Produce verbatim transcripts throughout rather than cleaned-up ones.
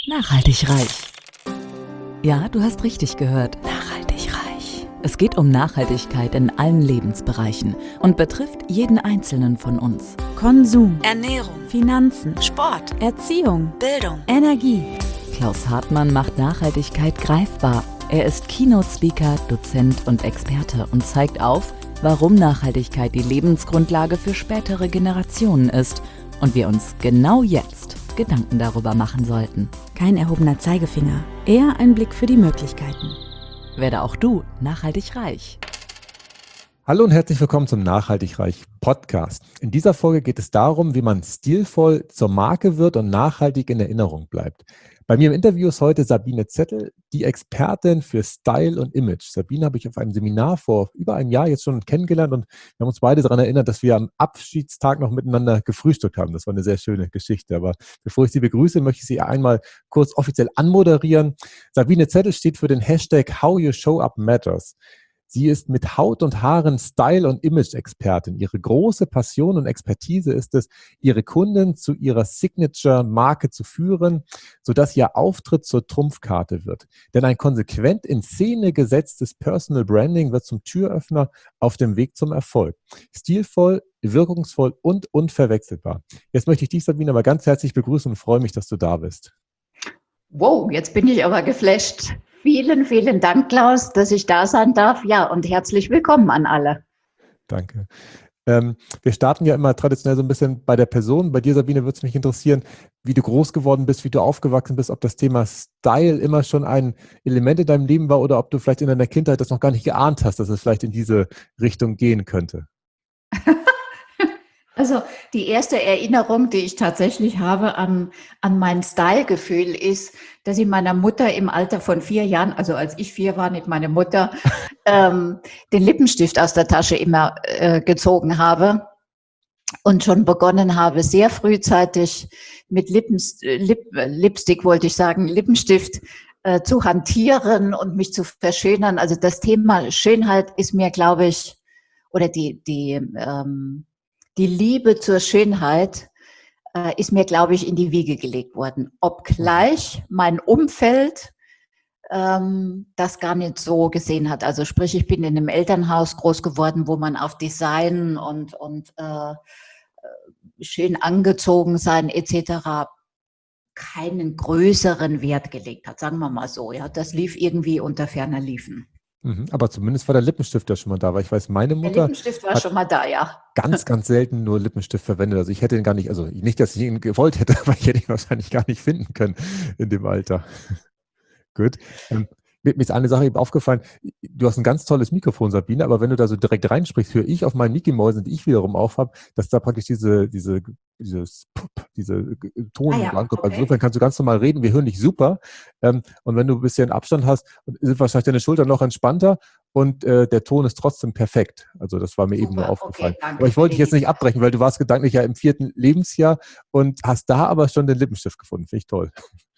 Nachhaltig reich. Ja, du hast richtig gehört. Nachhaltig reich. Es geht um Nachhaltigkeit in allen Lebensbereichen und betrifft jeden Einzelnen von uns. Konsum, Ernährung, Finanzen, Sport, Erziehung, Bildung. Energie. Klaus Hartmann macht Nachhaltigkeit greifbar. Er ist Keynote-Speaker, Dozent und Experte und zeigt auf, warum Nachhaltigkeit die Lebensgrundlage für spätere Generationen ist und wir uns genau jetzt Gedanken darüber machen sollten. Kein erhobener Zeigefinger, eher ein Blick für die Möglichkeiten. Werde auch du nachhaltig reich. Hallo und herzlich willkommen zum Nachhaltig Reich Podcast. In dieser Folge geht es darum, wie man stilvoll zur Marke wird und nachhaltig in Erinnerung bleibt. Bei mir im Interview ist heute Sabine Zettel, die Expertin für Style und Image. Sabine habe ich auf einem Seminar vor über einem Jahr jetzt schon kennengelernt und wir haben uns beide daran erinnert, dass wir am Abschiedstag noch miteinander gefrühstückt haben. Das war eine sehr schöne Geschichte. Aber bevor ich Sie begrüße, möchte ich Sie einmal kurz offiziell anmoderieren. Sabine Zettel steht für den Hashtag How You Show Up Matters. Sie ist mit Haut und Haaren Style- und Image-Expertin. Ihre große Passion und Expertise ist es, ihre Kunden zu ihrer Signature-Marke zu führen, sodass ihr Auftritt zur Trumpfkarte wird. Denn ein konsequent in Szene gesetztes Personal Branding wird zum Türöffner auf dem Weg zum Erfolg. Stilvoll, wirkungsvoll und unverwechselbar. Jetzt möchte ich dich, Sabine, aber ganz herzlich begrüßen und freue mich, dass du da bist. Wow, jetzt bin ich aber geflasht. Vielen, vielen Dank, Klaus, dass ich da sein darf. Ja, und herzlich willkommen an alle. Danke. Ähm, wir starten ja immer traditionell so ein bisschen bei der Person. Bei dir, Sabine, würde es mich interessieren, wie du groß geworden bist, wie du aufgewachsen bist, ob das Thema Style immer schon ein Element in deinem Leben war oder ob du vielleicht in deiner Kindheit das noch gar nicht geahnt hast, dass es vielleicht in diese Richtung gehen könnte. Also die erste Erinnerung, die ich tatsächlich habe an, an mein Style-Gefühl ist, dass ich meiner Mutter im Alter von vier Jahren, also als ich vier war, nicht meine Mutter, ähm, den Lippenstift aus der Tasche immer äh, gezogen habe und schon begonnen habe, sehr frühzeitig mit Lippens, Lip, Lipstick, wollte ich sagen, Lippenstift äh, zu hantieren und mich zu verschönern. Also das Thema Schönheit ist mir, glaube ich, oder die, die ähm, Die Liebe zur Schönheit äh, ist mir, glaube ich, in die Wiege gelegt worden. Obgleich mein Umfeld ähm, das gar nicht so gesehen hat. Also sprich, ich bin in einem Elternhaus groß geworden, wo man auf Design und, und äh, schön angezogen sein et cetera keinen größeren Wert gelegt hat, sagen wir mal so. Ja, das lief irgendwie unter ferner Liefen. Mhm, aber zumindest war der Lippenstift ja schon mal da, weil ich weiß, meine Der Mutter Lippenstift war hat schon mal da, ja. ganz, ganz selten nur Lippenstift verwendet. Also ich hätte ihn gar nicht, also nicht, dass ich ihn gewollt hätte, aber ich hätte ihn wahrscheinlich gar nicht finden können in dem Alter. Gut. Ähm, mir mir ist eine Sache eben aufgefallen. Du hast ein ganz tolles Mikrofon, Sabine, aber wenn du da so direkt reinsprichst, höre ich auf meinen Mickey-Mäusen, die ich wiederum auf habe, dass da praktisch diese, diese, dieses, Pup, diese Ton Ah ja, rankommt. Also okay. insofern kannst du ganz normal reden, wir hören dich super. Ähm, und wenn du ein bisschen Abstand hast, sind wahrscheinlich deine Schultern noch entspannter und äh, der Ton ist trotzdem perfekt. Also das war mir eben nur Super, aufgefallen. okay, danke Aber ich für wollte die dich jetzt nicht abbrechen, weil du warst gedanklich ja im vierten Lebensjahr und hast da aber schon den Lippenstift gefunden. Finde ich toll.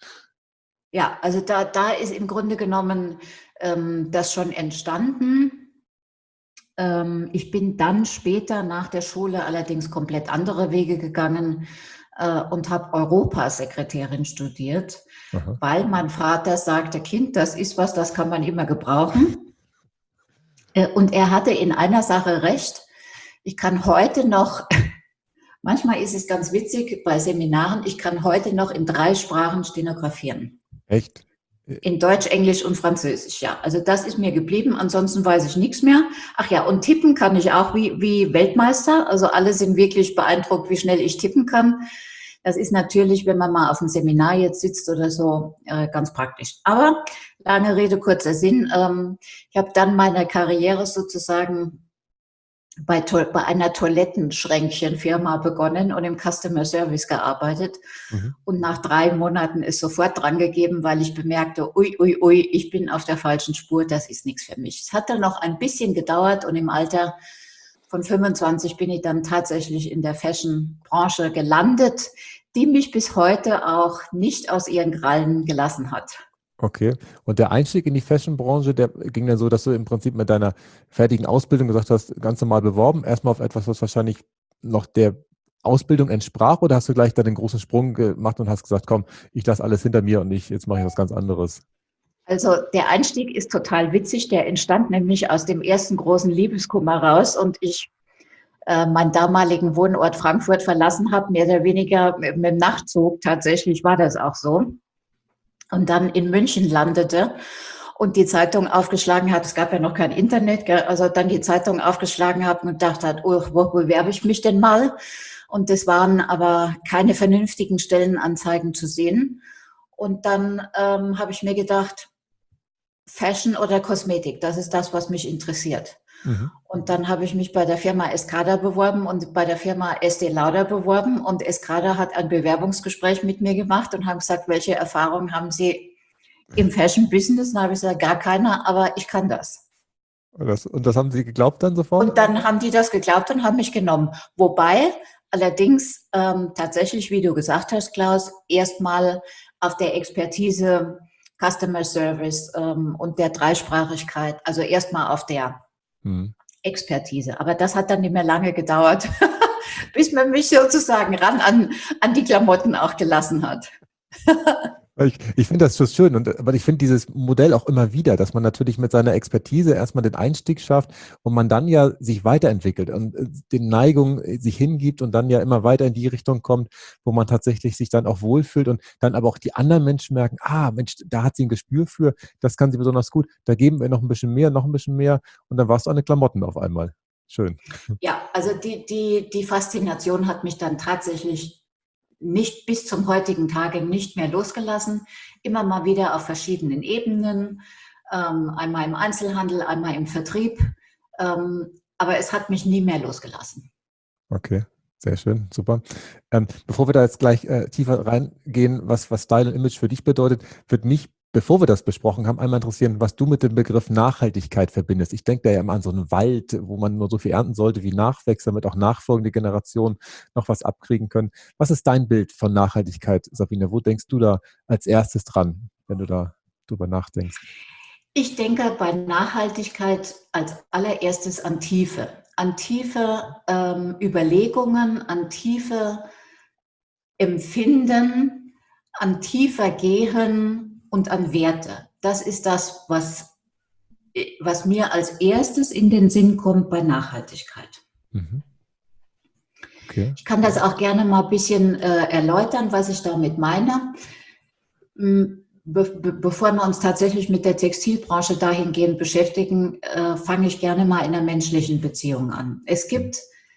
Ja, also da, da ist im Grunde genommen ähm, das schon entstanden. Ähm, ich bin dann später nach der Schule allerdings komplett andere Wege gegangen äh, und habe Europasekretärin studiert, Aha. weil mein Vater sagte, Kind, das ist was, das kann man immer gebrauchen. Äh, und er hatte in einer Sache recht. Ich kann heute noch, manchmal ist es ganz witzig bei Seminaren, ich kann heute noch in drei Sprachen stenografieren. Echt? In Deutsch, Englisch und Französisch, ja. Also das ist mir geblieben, ansonsten weiß ich nichts mehr. Ach ja, und tippen kann ich auch wie, wie Weltmeister. Also alle sind wirklich beeindruckt, wie schnell ich tippen kann. Das ist natürlich, wenn man mal auf einem Seminar jetzt sitzt oder so, äh, ganz praktisch. Aber lange Rede, kurzer Sinn. Ähm, ich habe dann meine Karriere sozusagen bei, bei einer Toilettenschränkchenfirma begonnen und im Customer Service gearbeitet. Mhm. Und nach drei Monaten ist sofort drangegeben, weil ich bemerkte, ui, ui, ui, ich bin auf der falschen Spur, das ist nichts für mich. Es hat dann noch ein bisschen gedauert und im Alter von fünfundzwanzig bin ich dann tatsächlich in der Fashion-Branche gelandet, die mich bis heute auch nicht aus ihren Krallen gelassen hat. Okay. Und der Einstieg in die Fashion-Branche, der ging dann so, dass du im Prinzip mit deiner fertigen Ausbildung gesagt hast, ganz normal beworben, erstmal auf etwas, was wahrscheinlich noch der Ausbildung entsprach oder hast du gleich da den großen Sprung gemacht und hast gesagt, komm, ich lasse alles hinter mir und ich, jetzt mache ich was ganz anderes? Also der Einstieg ist total witzig. Der entstand nämlich aus dem ersten großen Liebeskummer raus und ich äh, meinen damaligen Wohnort Frankfurt verlassen habe, mehr oder weniger mit, mit dem Nachtzug. Tatsächlich war das auch so. Und dann in München landete und die Zeitung aufgeschlagen hat. Es gab ja noch kein Internet, gell? Also dann die Zeitung aufgeschlagen hat und gedacht hat, oh, wo bewerbe ich mich denn mal? Und es waren aber keine vernünftigen Stellenanzeigen zu sehen. Und dann ähm, habe ich mir gedacht, Fashion oder Kosmetik, das ist das, was mich interessiert. Mhm. Und dann habe ich mich bei der Firma Escada beworben und bei der Firma Estée Lauder beworben. Und Escada hat ein Bewerbungsgespräch mit mir gemacht und haben gesagt, welche Erfahrungen haben Sie im Fashion-Business? Dann habe ich gesagt, gar keine, aber ich kann das. Und das, und das haben Sie geglaubt dann sofort? Und dann haben die das geglaubt und haben mich genommen. Wobei allerdings ähm, tatsächlich, wie du gesagt hast, Klaus, erstmal auf der Expertise Customer Service ähm, und der Dreisprachigkeit, also erstmal auf der hm. Expertise. Aber das hat dann nicht mehr lange gedauert, bis man mich sozusagen ran an, an die Klamotten auch gelassen hat. Ich, ich finde das so schön, und, aber ich finde dieses Modell auch immer wieder, dass man natürlich mit seiner Expertise erstmal den Einstieg schafft und man dann ja sich weiterentwickelt und den Neigungen sich hingibt und dann ja immer weiter in die Richtung kommt, wo man tatsächlich sich dann auch wohlfühlt und dann aber auch die anderen Menschen merken, ah Mensch, da hat sie ein Gespür für, das kann sie besonders gut, da geben wir noch ein bisschen mehr, noch ein bisschen mehr und dann warst du an den Klamotten auf einmal. Schön. Ja, also die, die, die Faszination hat mich dann tatsächlich nicht bis zum heutigen Tage nicht mehr losgelassen, immer mal wieder auf verschiedenen Ebenen, ähm, einmal im Einzelhandel, einmal im Vertrieb, ähm, aber es hat mich nie mehr losgelassen. Okay, sehr schön, super. Ähm, bevor wir da jetzt gleich äh, tiefer reingehen, was, was Style und Image für dich bedeutet, wird mich, bevor wir das besprochen haben, einmal interessieren, was du mit dem Begriff Nachhaltigkeit verbindest. Ich denke da ja immer an so einen Wald, wo man nur so viel ernten sollte wie Nachwächse, damit auch nachfolgende Generationen noch was abkriegen können. Was ist dein Bild von Nachhaltigkeit, Sabine? Wo denkst du da als erstes dran, wenn du da drüber nachdenkst? Ich denke bei Nachhaltigkeit als allererstes an Tiefe. An tiefe ähm, Überlegungen, an tiefe Empfinden, an tiefer Gehen und an Werte. Das ist das, was, was mir als erstes in den Sinn kommt bei Nachhaltigkeit. Mhm. Okay. Ich kann das auch gerne mal ein bisschen äh, erläutern, was ich damit meine. Be be bevor wir uns tatsächlich mit der Textilbranche dahingehend beschäftigen, äh, fange ich gerne mal in der menschlichen Beziehung an. Es gibt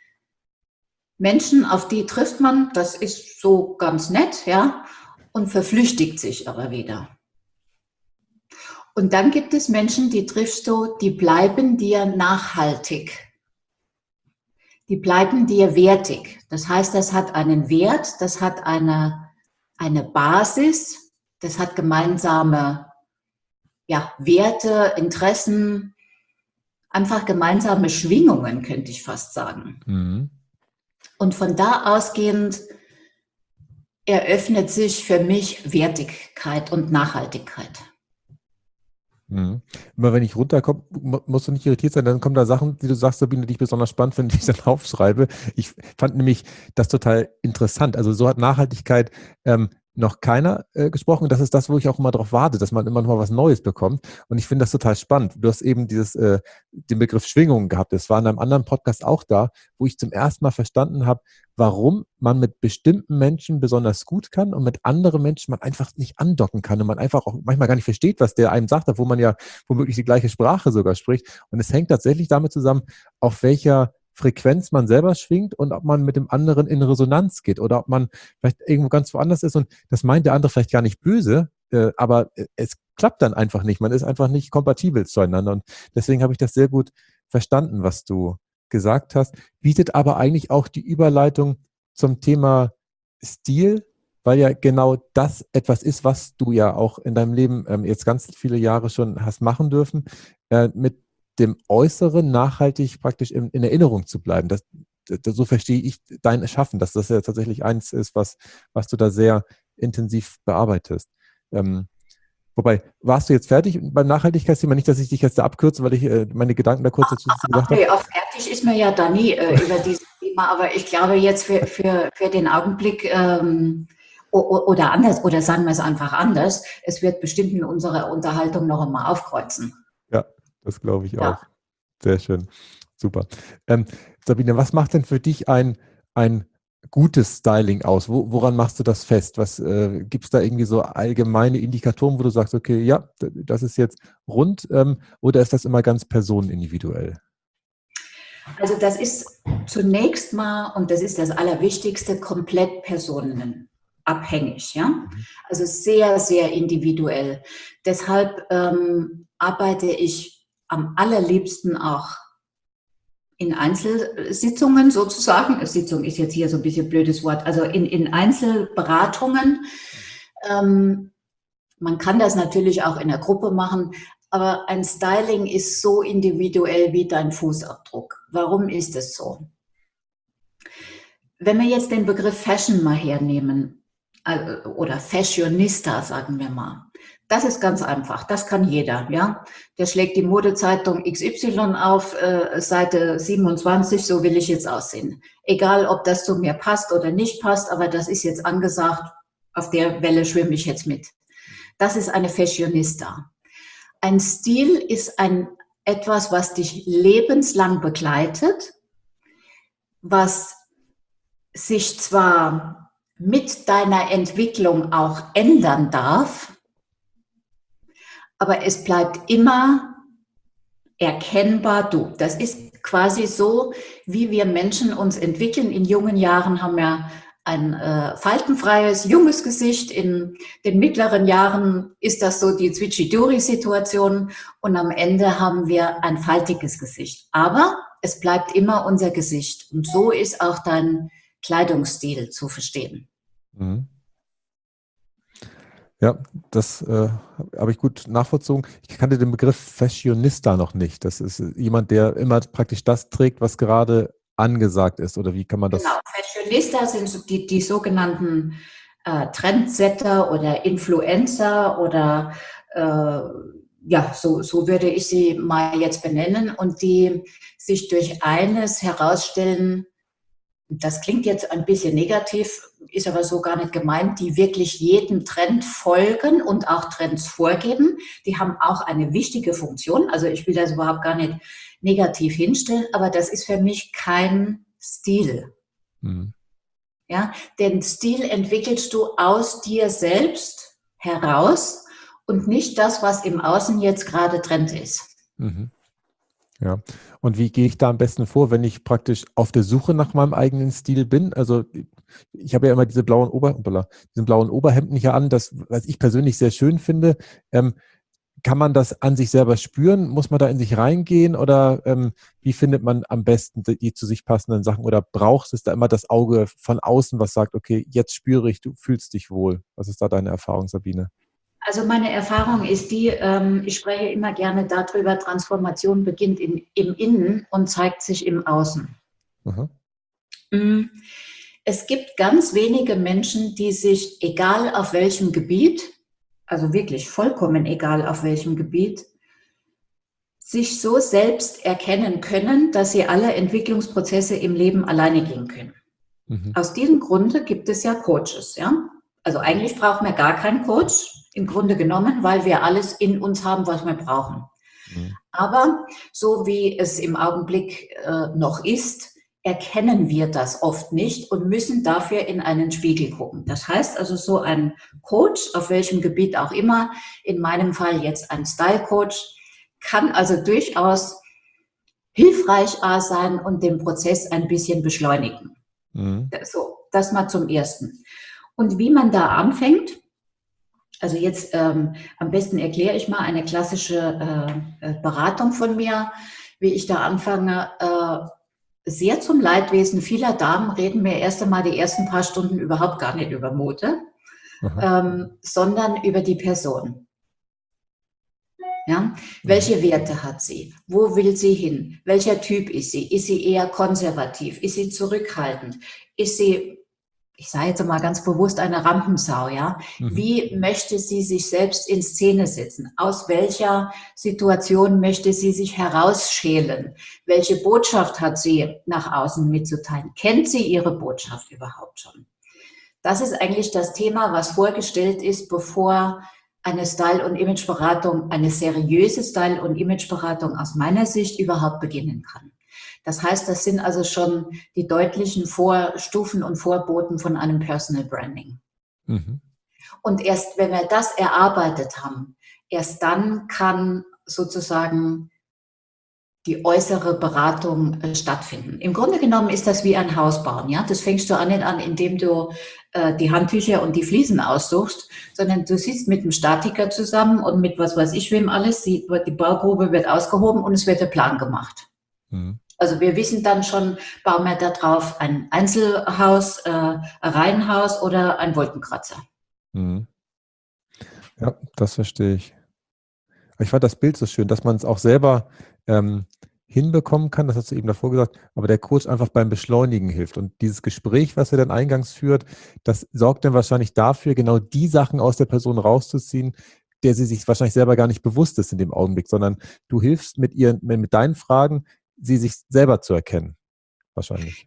Menschen, auf die trifft man, das ist so ganz nett, ja, und verflüchtigt sich aber wieder. Und dann gibt es Menschen, die triffst du, die bleiben dir nachhaltig. Die bleiben dir wertig. Das heißt, das hat einen Wert, das hat eine, eine Basis, das hat gemeinsame ja, Werte, Interessen, einfach gemeinsame Schwingungen, könnte ich fast sagen. Mhm. Und von da ausgehend eröffnet sich für mich Wertigkeit und Nachhaltigkeit. Mhm. Immer wenn ich runterkomme, musst du nicht irritiert sein, dann kommen da Sachen, die du sagst, Sabine, die ich besonders spannend finde, die ich dann aufschreibe. Ich fand nämlich das total interessant. Also so hat Nachhaltigkeit ähm, noch keiner äh, gesprochen. Und das ist das, wo ich auch immer darauf warte, dass man immer noch mal was Neues bekommt. Und ich finde das total spannend. Du hast eben dieses, äh, den Begriff Schwingungen gehabt. Das war in einem anderen Podcast auch da, wo ich zum ersten Mal verstanden habe, warum man mit bestimmten Menschen besonders gut kann und mit anderen Menschen man einfach nicht andocken kann und man einfach auch manchmal gar nicht versteht, was der einem sagt, obwohl man ja womöglich die gleiche Sprache sogar spricht. Und es hängt tatsächlich damit zusammen, auf welcher Frequenz man selber schwingt und ob man mit dem anderen in Resonanz geht oder ob man vielleicht irgendwo ganz woanders ist und das meint der andere vielleicht gar nicht böse, äh, aber es klappt dann einfach nicht. Man ist einfach nicht kompatibel zueinander und deswegen habe ich das sehr gut verstanden, was du gesagt hast. Bietet aber eigentlich auch die Überleitung zum Thema Stil, weil ja genau das etwas ist, was du ja auch in deinem Leben ähm, jetzt ganz viele Jahre schon hast machen dürfen, äh, mit dem Äußeren nachhaltig praktisch in, in Erinnerung zu bleiben. Das, das, so verstehe ich dein Schaffen, dass das ja tatsächlich eins ist, was, was du da sehr intensiv bearbeitest. Ähm, wobei, warst du jetzt fertig beim Nachhaltigkeitsthema? Nicht, dass ich dich jetzt da abkürze, weil ich äh, meine Gedanken da kurz dazu gesagt habe. Nee, auch fertig ist mir ja da nie äh, über dieses Thema. Thema, aber ich glaube jetzt für, für, für den Augenblick ähm, oder anders, oder sagen wir es einfach anders, es wird bestimmt in unserer Unterhaltung noch einmal aufkreuzen. Ja, das glaube ich Ja. auch. Sehr schön. Super. Ähm, Sabine, was macht denn für dich ein, ein gutes Styling aus? Wo, woran machst du das fest? Was äh, gibt es da irgendwie so allgemeine Indikatoren, wo du sagst, okay, ja, das ist jetzt rund, ähm, oder ist das immer ganz personenindividuell? Also das ist zunächst mal, und das ist das Allerwichtigste, komplett personenabhängig. Ja? Also sehr, sehr individuell. Deshalb ähm, arbeite ich am allerliebsten auch in Einzelsitzungen sozusagen. Sitzung ist jetzt hier so ein bisschen ein blödes Wort. Also in, in Einzelberatungen. Ähm, man kann das natürlich auch in der Gruppe machen. Aber ein Styling ist so individuell wie dein Fußabdruck. Warum ist es so? Wenn wir jetzt den Begriff Fashion mal hernehmen, oder Fashionista, sagen wir mal, das ist ganz einfach, das kann jeder. Ja? Der schlägt die Modezeitung X Y auf, äh, Seite siebenundzwanzig, so will ich jetzt aussehen. Egal, ob das zu mir passt oder nicht passt, aber das ist jetzt angesagt, auf der Welle schwimme ich jetzt mit. Das ist eine Fashionista. Ein Stil ist ein, etwas, was dich lebenslang begleitet, was sich zwar mit deiner Entwicklung auch ändern darf, aber es bleibt immer erkennbar du. Das ist quasi so, wie wir Menschen uns entwickeln. In jungen Jahren haben wir ein äh, faltenfreies, junges Gesicht. In den mittleren Jahren ist das so die Zwitschiduri-Situation und am Ende haben wir ein faltiges Gesicht. Aber es bleibt immer unser Gesicht und so ist auch dein Kleidungsstil zu verstehen. Mhm. Ja, das äh, habe ich gut nachvollzogen. Ich kannte den Begriff Fashionista noch nicht. Das ist jemand, der immer praktisch das trägt, was gerade angesagt ist. Oder wie kann man das? Genau, Fashionista sind so die, die sogenannten äh, Trendsetter oder Influencer oder äh, ja, so, so würde ich sie mal jetzt benennen und die sich durch eines herausstellen, das klingt jetzt ein bisschen negativ, ist aber so gar nicht gemeint, die wirklich jedem Trend folgen und auch Trends vorgeben. Die haben auch eine wichtige Funktion. Also ich will das überhaupt gar nicht negativ hinstellen, aber das ist für mich kein Stil. Mhm. Ja, den Stil entwickelst du aus dir selbst heraus und nicht das, was im Außen jetzt gerade Trend ist. Mhm. Ja, und wie gehe ich da am besten vor, wenn ich praktisch auf der Suche nach meinem eigenen Stil bin? Also ich habe ja immer diese blauen Ober, diesen blauen Oberhemden hier an, das, was ich persönlich sehr schön finde. Ähm, kann man das an sich selber spüren? Muss man da in sich reingehen? Oder ähm, wie findet man am besten die, die zu sich passenden Sachen? Oder braucht es da immer das Auge von außen, was sagt, okay, jetzt spüre ich, du fühlst dich wohl? Was ist da deine Erfahrung, Sabine? Also meine Erfahrung ist die, ähm, ich spreche immer gerne darüber, Transformation beginnt in, im Innen und zeigt sich im Außen. Aha. Es gibt ganz wenige Menschen, die sich, egal auf welchem Gebiet, also wirklich vollkommen egal auf welchem Gebiet, sich so selbst erkennen können, dass sie alle Entwicklungsprozesse im Leben alleine gehen können. Mhm. Aus diesem Grunde gibt es ja Coaches, ja. Also eigentlich brauchen wir gar keinen Coach, im Grunde genommen, weil wir alles in uns haben, was wir brauchen. Mhm. Aber so wie es im Augenblick äh, noch ist, erkennen wir das oft nicht und müssen dafür in einen Spiegel gucken. Das heißt also, so ein Coach, auf welchem Gebiet auch immer, in meinem Fall jetzt ein Style-Coach, kann also durchaus hilfreich sein und den Prozess ein bisschen beschleunigen. Mhm. So, das mal zum Ersten. Und wie man da anfängt, also jetzt ähm, am besten erkläre ich mal eine klassische äh, Beratung von mir, wie ich da anfange. Äh, sehr zum Leidwesen vieler Damen reden wir erst einmal die ersten paar Stunden überhaupt gar nicht über Mode, ähm, sondern über die Person. Ja? Mhm. Welche Werte hat sie? Wo will sie hin? Welcher Typ ist sie? Ist sie eher konservativ? Ist sie zurückhaltend? Ist sie ich sage jetzt mal ganz bewusst eine Rampensau, ja. Mhm. Wie möchte sie sich selbst in Szene setzen? Aus welcher Situation möchte sie sich herausschälen? Welche Botschaft hat sie nach außen mitzuteilen? Kennt sie ihre Botschaft überhaupt schon? Das ist eigentlich das Thema, was vorgestellt ist, bevor eine Style- und Imageberatung, eine seriöse Style- und Imageberatung aus meiner Sicht überhaupt beginnen kann. Das heißt, das sind also schon die deutlichen Vorstufen und Vorboten von einem Personal Branding. Mhm. Und erst wenn wir das erarbeitet haben, erst dann kann sozusagen die äußere Beratung äh, stattfinden. Im Grunde genommen ist das wie ein Haus bauen. Ja? Das fängst du auch nicht an, indem du äh, die Handtücher und die Fliesen aussuchst, sondern du sitzt mit einem Statiker zusammen und mit was weiß ich wem alles. Die, die Baugrube wird ausgehoben und es wird der Plan gemacht. Mhm. Also wir wissen dann schon, bauen wir da drauf ein Einzelhaus, äh, ein Reihenhaus oder ein Wolkenkratzer. Mhm. Ja, das verstehe ich. Ich fand das Bild so schön, dass man es auch selber ähm, hinbekommen kann, das hast du eben davor gesagt, aber der Coach einfach beim Beschleunigen hilft. Und dieses Gespräch, was er dann eingangs führt, das sorgt dann wahrscheinlich dafür, genau die Sachen aus der Person rauszuziehen, der sie sich wahrscheinlich selber gar nicht bewusst ist in dem Augenblick, sondern du hilfst mit ihren, mit deinen Fragen, sie sich selber zu erkennen, wahrscheinlich.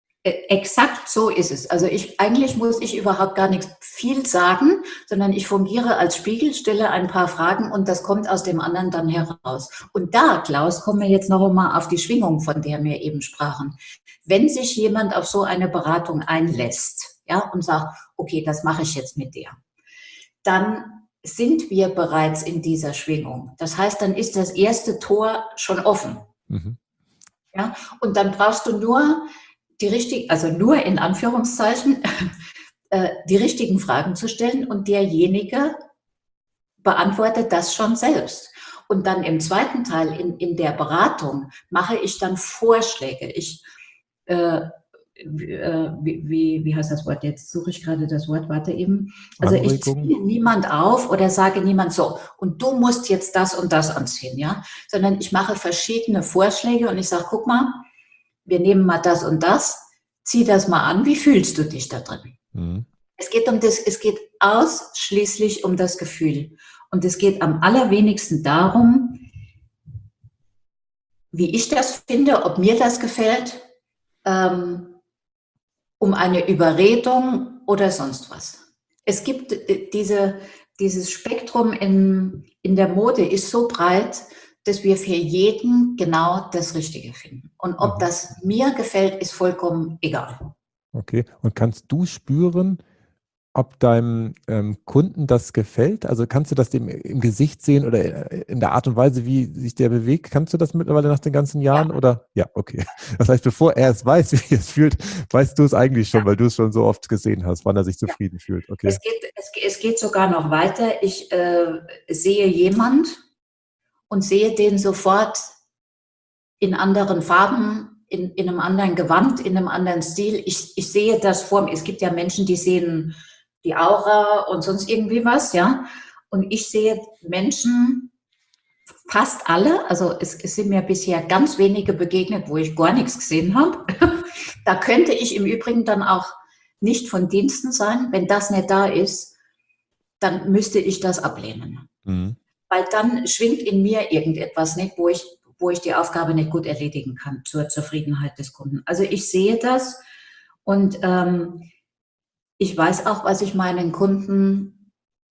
Exakt so ist es. Also ich, eigentlich muss ich überhaupt gar nichts viel sagen, sondern ich fungiere als Spiegel, stelle ein paar Fragen und das kommt aus dem anderen dann heraus. Und da, Klaus, kommen wir jetzt noch einmal auf die Schwingung, von der wir eben sprachen. Wenn sich jemand auf so eine Beratung einlässt, ja, und sagt, okay, das mache ich jetzt mit dir, dann sind wir bereits in dieser Schwingung. Das heißt, dann ist das erste Tor schon offen. Mhm. Ja, und dann brauchst du nur die richtigen, also nur in Anführungszeichen, äh, die richtigen Fragen zu stellen und derjenige beantwortet das schon selbst. Und dann im zweiten Teil, in, in der Beratung, mache ich dann Vorschläge. Ich, äh, wie, wie, wie heißt das Wort? Jetzt suche ich gerade das Wort, warte eben. Also ich ziehe niemand auf oder sage niemand so, und du musst jetzt das und das anziehen, ja, sondern ich mache verschiedene Vorschläge und ich sage, guck mal, wir nehmen mal das und das, zieh das mal an, wie fühlst du dich da drin? Mhm. Es geht um das, es geht ausschließlich um das Gefühl. Und es geht am allerwenigsten darum, wie ich das finde, ob mir das gefällt, ähm, um eine Überredung oder sonst was. Es gibt diese, dieses Spektrum in, in der Mode ist so breit, dass wir für jeden genau das Richtige finden. Und ob mhm. das mir gefällt, ist vollkommen egal. Okay. Und kannst du spüren, ob deinem ähm, Kunden das gefällt? Also kannst du das dem im Gesicht sehen oder in der Art und Weise, wie sich der bewegt? Kannst du das mittlerweile nach den ganzen Jahren? Ja. Oder? Ja, okay. Das heißt, bevor er es weiß, wie er es fühlt, weißt du es eigentlich schon, ja. weil du es schon so oft gesehen hast, wann er sich zufrieden ja. fühlt. Okay. Es geht, es, es geht sogar noch weiter. Ich äh, sehe jemand und sehe den sofort in anderen Farben, in, in einem anderen Gewand, in einem anderen Stil. Ich, ich sehe das vor mir. Es gibt ja Menschen, die sehen die Aura und sonst irgendwie was, ja. Und ich sehe Menschen, fast alle, also es, es sind mir bisher ganz wenige begegnet, wo ich gar nichts gesehen habe. Da könnte ich im Übrigen dann auch nicht von Diensten sein. Wenn das nicht da ist, dann müsste ich das ablehnen. Mhm. Weil dann schwingt in mir irgendetwas nicht, wo ich, wo ich die Aufgabe nicht gut erledigen kann zur Zufriedenheit des Kunden. Also ich sehe das und ähm, ich weiß auch, was ich meinen Kunden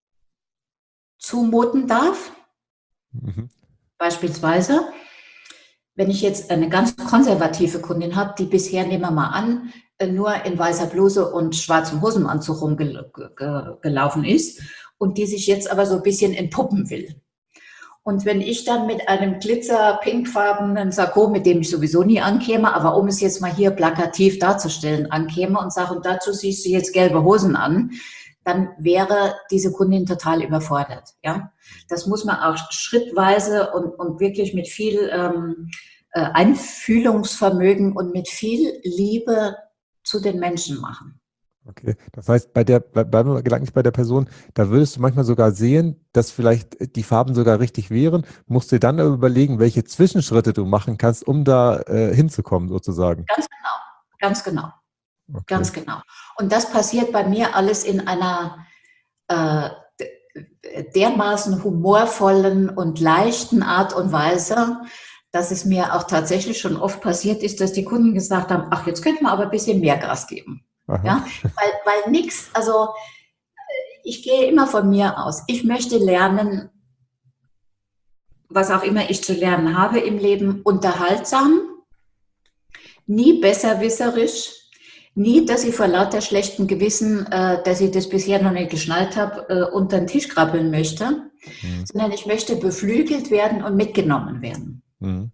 zumuten darf. Mhm. Beispielsweise, wenn ich jetzt eine ganz konservative Kundin habe, die bisher, nehmen wir mal an, nur in weißer Bluse und schwarzem Hosenanzug rumgelaufen ist und die sich jetzt aber so ein bisschen entpuppen will. Und wenn ich dann mit einem glitzer-pinkfarbenen Sakko, mit dem ich sowieso nie ankäme, aber um es jetzt mal hier plakativ darzustellen, ankäme und sage, und dazu ziehst du jetzt gelbe Hosen an, dann wäre diese Kundin total überfordert. Ja? Das muss man auch schrittweise und, und wirklich mit viel ähm, äh, Einfühlungsvermögen und mit viel Liebe zu den Menschen machen. Okay, das heißt, bei der, bleiben wir gedanklich bei der Person, da würdest du manchmal sogar sehen, dass vielleicht die Farben sogar richtig wären, musst dir dann überlegen, welche Zwischenschritte du machen kannst, um da äh, hinzukommen sozusagen. Ganz genau, ganz genau. Okay. Ganz genau. Und das passiert bei mir alles in einer äh, dermaßen humorvollen und leichten Art und Weise, dass es mir auch tatsächlich schon oft passiert ist, dass die Kunden gesagt haben, ach, jetzt könnten wir aber ein bisschen mehr Gas geben. Ja? Weil, weil nichts, also ich gehe immer von mir aus. Ich möchte lernen, was auch immer ich zu lernen habe im Leben, unterhaltsam, nie besserwisserisch, nie, dass ich vor lauter schlechtem Gewissen, äh, dass ich das bisher noch nicht geschnallt habe, äh, unter den Tisch krabbeln möchte, mhm. sondern ich möchte beflügelt werden und mitgenommen werden. Mhm.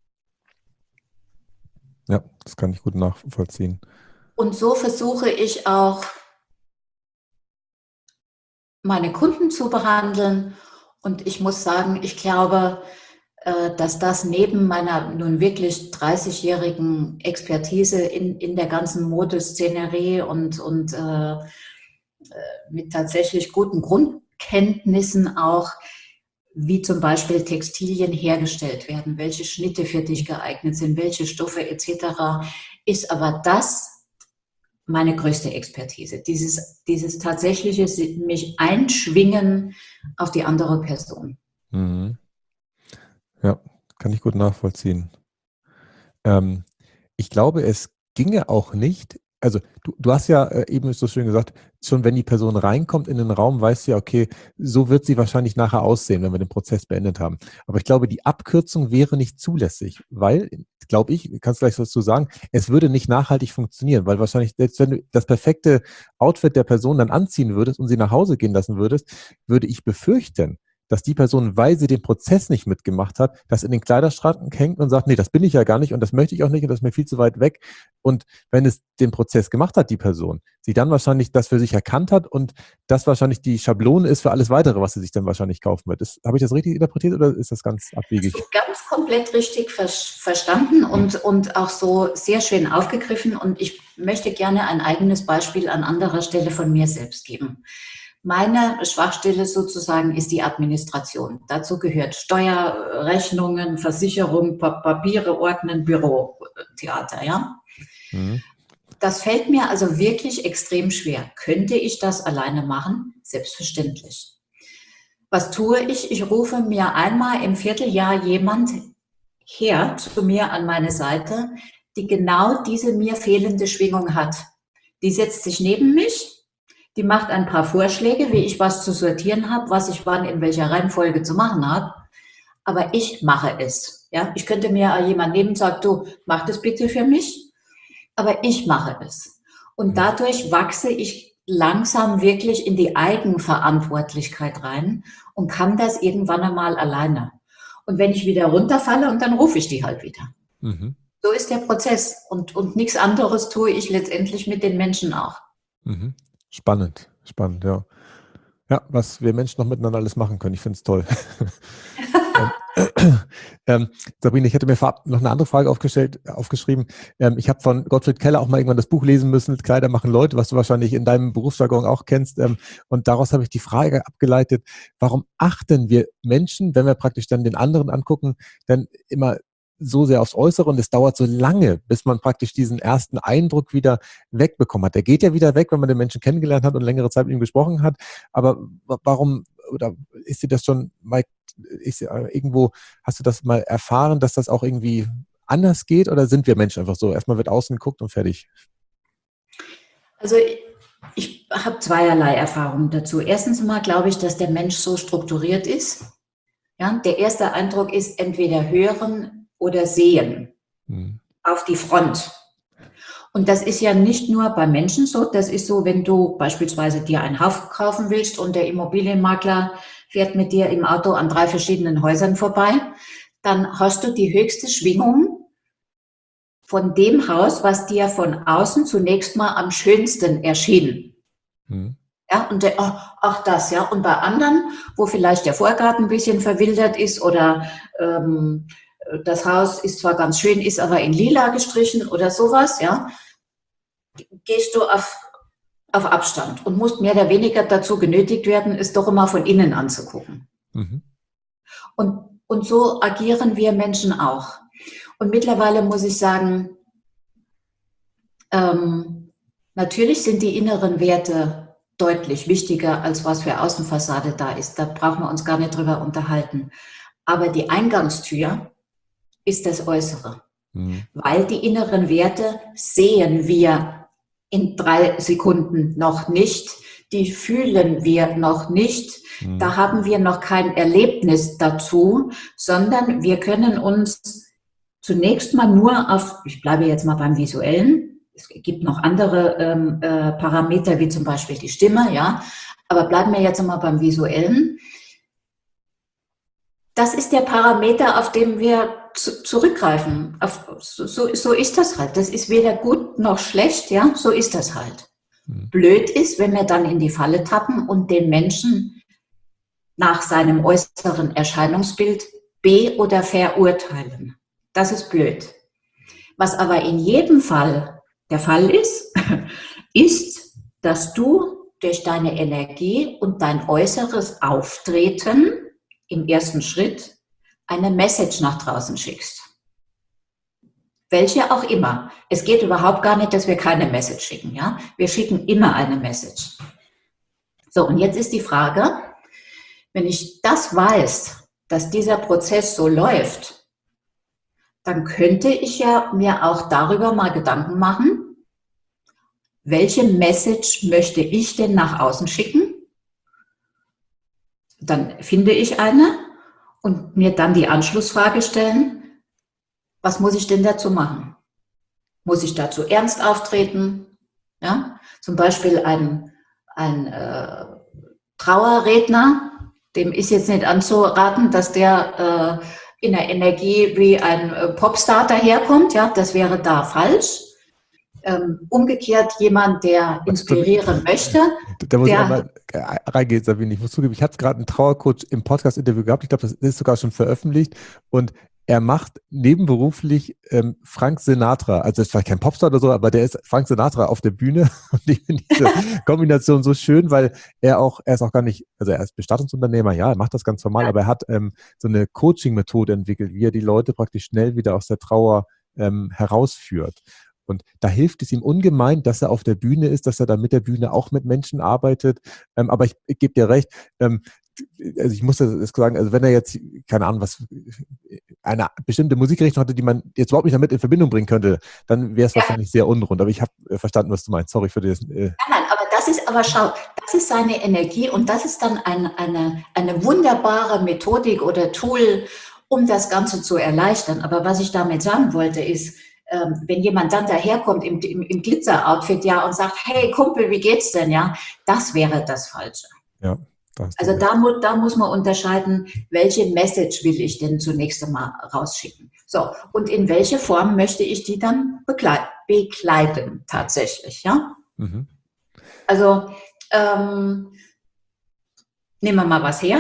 Ja, das kann ich gut nachvollziehen. Und so versuche ich auch, meine Kunden zu behandeln. Und ich muss sagen, ich glaube, dass das neben meiner nun wirklich dreißigjährigen Expertise in, in der ganzen Modeszenerie und, und äh, mit tatsächlich guten Grundkenntnissen auch, wie zum Beispiel Textilien hergestellt werden, welche Schnitte für dich geeignet sind, welche Stoffe et cetera, ist aber das meine größte Expertise. Dieses, dieses tatsächliche mich einschwingen auf die andere Person. Mhm. Ja, kann ich gut nachvollziehen. Ähm, ich glaube, es ginge auch nicht, also du, du hast ja äh, eben so schön gesagt, schon wenn die Person reinkommt in den Raum, weißt du ja, okay, so wird sie wahrscheinlich nachher aussehen, wenn wir den Prozess beendet haben. Aber ich glaube, die Abkürzung wäre nicht zulässig, weil, glaube ich, kannst du gleich was dazu sagen, es würde nicht nachhaltig funktionieren, weil wahrscheinlich, selbst wenn du das perfekte Outfit der Person dann anziehen würdest und sie nach Hause gehen lassen würdest, würde ich befürchten, dass die Person, weil sie den Prozess nicht mitgemacht hat, das in den Kleiderschrank hängt und sagt, nee, das bin ich ja gar nicht und das möchte ich auch nicht und das ist mir viel zu weit weg. Und wenn es den Prozess gemacht hat, die Person, sie dann wahrscheinlich das für sich erkannt hat und das wahrscheinlich die Schablone ist für alles Weitere, was sie sich dann wahrscheinlich kaufen wird. Ist, habe ich das richtig interpretiert oder ist das ganz abwegig? Das ist ganz komplett richtig ver- verstanden und, und auch so sehr schön aufgegriffen. Und ich möchte gerne ein eigenes Beispiel an anderer Stelle von mir selbst geben. Meine Schwachstelle sozusagen ist die Administration. Dazu gehört Steuer, Rechnungen, Versicherung, Papiere ordnen, Bürotheater, ja. Mhm. Das fällt mir also wirklich extrem schwer. Könnte ich das alleine machen? Selbstverständlich. Was tue ich? Ich rufe mir einmal im Vierteljahr jemand her zu mir an meine Seite, die genau diese mir fehlende Schwingung hat. Die setzt sich neben mich. Die macht ein paar Vorschläge, wie ich was zu sortieren habe, was ich wann in welcher Reihenfolge zu machen habe. Aber ich mache es. Ja? Ich könnte mir jemand nehmen und sagen, du, mach das bitte für mich. Aber ich mache es. Und dadurch wachse ich langsam wirklich in die Eigenverantwortlichkeit rein und kann das irgendwann einmal alleine. Und wenn ich wieder runterfalle, und dann rufe ich die halt wieder. Mhm. So ist der Prozess. Und, und nichts anderes tue ich letztendlich mit den Menschen auch. Mhm. Spannend, spannend, ja. Ja, was wir Menschen noch miteinander alles machen können. Ich finde es toll. ähm, ähm, Sabrina, ich hätte mir vorab noch eine andere Frage aufgestellt, aufgeschrieben. Ähm, ich habe von Gottfried Keller auch mal irgendwann das Buch lesen müssen, Kleider machen Leute, was du wahrscheinlich in deinem Berufsjargon auch kennst. Ähm, und daraus habe ich die Frage abgeleitet, warum achten wir Menschen, wenn wir praktisch dann den anderen angucken, dann immer so sehr aufs Äußere und es dauert so lange, bis man praktisch diesen ersten Eindruck wieder wegbekommen hat. Der geht ja wieder weg, wenn man den Menschen kennengelernt hat und längere Zeit mit ihm gesprochen hat. Aber warum, oder ist dir das schon mal, ist, irgendwo, hast du das mal erfahren, dass das auch irgendwie anders geht oder sind wir Menschen einfach so? Erstmal wird außen geguckt und fertig. Also ich, ich habe zweierlei Erfahrungen dazu. Erstens mal glaube ich, dass der Mensch so strukturiert ist. Ja, der erste Eindruck ist entweder hören oder sehen, hm. auf die Front. Und das ist ja nicht nur bei Menschen so, das ist so, wenn du beispielsweise dir ein Haus kaufen willst und der Immobilienmakler fährt mit dir im Auto an drei verschiedenen Häusern vorbei, dann hast du die höchste Schwingung von dem Haus, was dir von außen zunächst mal am schönsten erschien. Hm. Ja, und der, ach, ach das, ja. Und bei anderen, wo vielleicht der Vorgarten ein bisschen verwildert ist oder ähm, das Haus ist zwar ganz schön, ist aber in lila gestrichen oder sowas, ja, gehst du auf, auf Abstand und musst mehr oder weniger dazu genötigt werden, es doch immer von innen anzugucken. Mhm. Und, und so agieren wir Menschen auch. Und mittlerweile muss ich sagen, ähm, Natürlich sind die inneren Werte deutlich wichtiger, als was für Außenfassade da ist. Da brauchen wir uns gar nicht drüber unterhalten. Aber die Eingangstür ist das Äußere. Mhm. Weil die inneren Werte sehen wir in drei Sekunden noch nicht. Die fühlen wir noch nicht. Mhm. Da haben wir noch kein Erlebnis dazu, sondern wir können uns zunächst mal nur auf, ich bleibe jetzt mal beim Visuellen, es gibt noch andere ähm, äh, Parameter, wie zum Beispiel die Stimme, ja, aber bleiben wir jetzt mal beim Visuellen. Das ist der Parameter, auf den wir zu, zurückgreifen. Auf, so, so ist das halt. Das ist weder gut noch schlecht, ja, so ist das halt. Mhm. Blöd ist, wenn wir dann in die Falle tappen und den Menschen nach seinem äußeren Erscheinungsbild be- oder verurteilen. Das ist blöd. Was aber in jedem Fall der Fall ist, ist, dass du durch deine Energie und dein äußeres Auftreten im ersten Schritt eine Message nach draußen schickst. Welche auch immer. Es geht überhaupt gar nicht, dass wir keine Message schicken. Ja? Wir schicken immer eine Message. So, und jetzt ist die Frage, wenn ich das weiß, dass dieser Prozess so läuft, dann könnte ich ja mir auch darüber mal Gedanken machen, welche Message möchte ich denn nach außen schicken? Dann finde ich eine und mir dann die Anschlussfrage stellen, was muss ich denn dazu machen? Muss ich dazu ernst auftreten? Ja? Zum Beispiel ein, ein äh, Trauerredner, dem ist jetzt nicht anzuraten, dass der äh, in der Energie wie ein äh, Popstar daherkommt. Ja? Das wäre da falsch. Ähm, umgekehrt jemand, der inspirieren möchte. Da muss der, ich einmal reingehen, Sabine. Ich muss zugeben, ich hatte gerade einen Trauercoach im Podcast-Interview gehabt. Ich glaube, das ist sogar schon veröffentlicht. Und er macht nebenberuflich ähm, Frank Sinatra. Also ist vielleicht kein Popstar oder so, aber der ist Frank Sinatra auf der Bühne. Und ich finde diese Kombination so schön, weil er auch, er ist auch gar nicht, also er ist Bestattungsunternehmer, ja, er macht das ganz normal, aber er hat ähm, so eine Coaching-Methode entwickelt, wie er die Leute praktisch schnell wieder aus der Trauer ähm, herausführt. Und da hilft es ihm ungemein, dass er auf der Bühne ist, dass er da mit der Bühne auch mit Menschen arbeitet. Ähm, aber ich, ich gebe dir recht, ähm, also ich muss das sagen, also wenn er jetzt, keine Ahnung, was, eine bestimmte Musikrichtung hatte, die man jetzt überhaupt nicht damit in Verbindung bringen könnte, dann wäre es ja wahrscheinlich sehr unrund. Aber ich habe verstanden, was du meinst. Sorry für das. Äh nein, nein, aber das ist, aber schau, das ist seine Energie und das ist dann ein, eine, eine wunderbare Methodik oder Tool, um das Ganze zu erleichtern. Aber was ich damit sagen wollte, ist, Ähm, wenn jemand dann daherkommt im, im, im Glitzer-Outfit, ja, und sagt, hey Kumpel, wie geht's denn, ja, das wäre das Falsche. Ja, das also da, mu da muss man unterscheiden, welche Message will ich denn zunächst einmal rausschicken. So, und in welche Form möchte ich die dann bekleiden, bekleiden tatsächlich, ja. Mhm. Also, ähm, nehmen wir mal was her,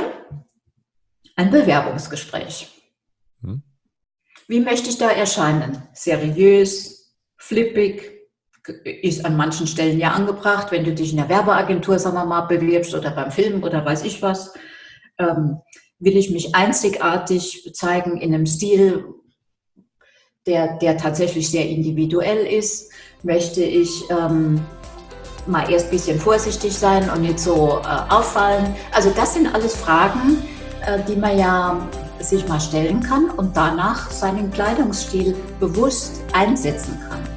ein Bewerbungsgespräch. Mhm. Wie möchte ich da erscheinen? Seriös, flippig, ist an manchen Stellen ja angebracht, wenn du dich in der Werbeagentur, sagen wir mal, bewirbst oder beim Film oder weiß ich was. Ähm, will ich mich einzigartig zeigen in einem Stil, der, der tatsächlich sehr individuell ist? Möchte ich ähm, mal erst ein bisschen vorsichtig sein und nicht so äh, auffallen? Also das sind alles Fragen, äh, die man ja sich mal stellen kann und danach seinen Kleidungsstil bewusst einsetzen kann.